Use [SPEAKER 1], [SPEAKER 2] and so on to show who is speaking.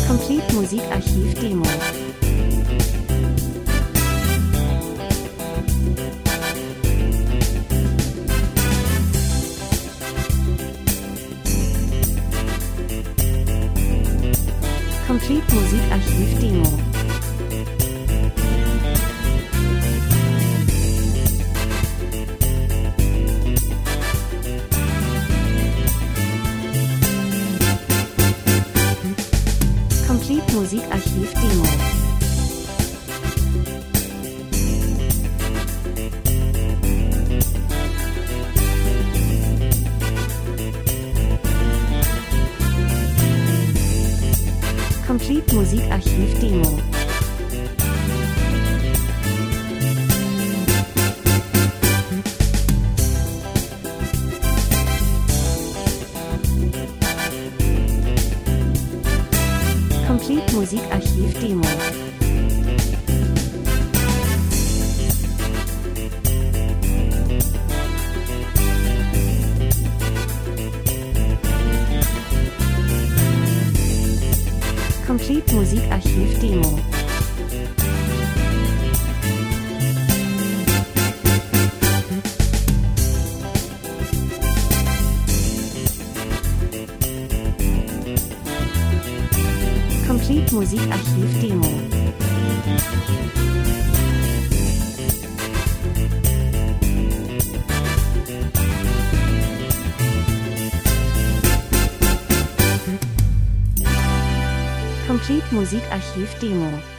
[SPEAKER 1] Complete Musikarchiv Demo. Complete Musikarchiv Demo. Complete Musikarchiv Demo. Complete Musikarchiv Demo. Complete Musikarchiv Demo. Complete Musikarchiv Demo. Complete Musikarchiv Demo. Complete Musikarchiv Demo.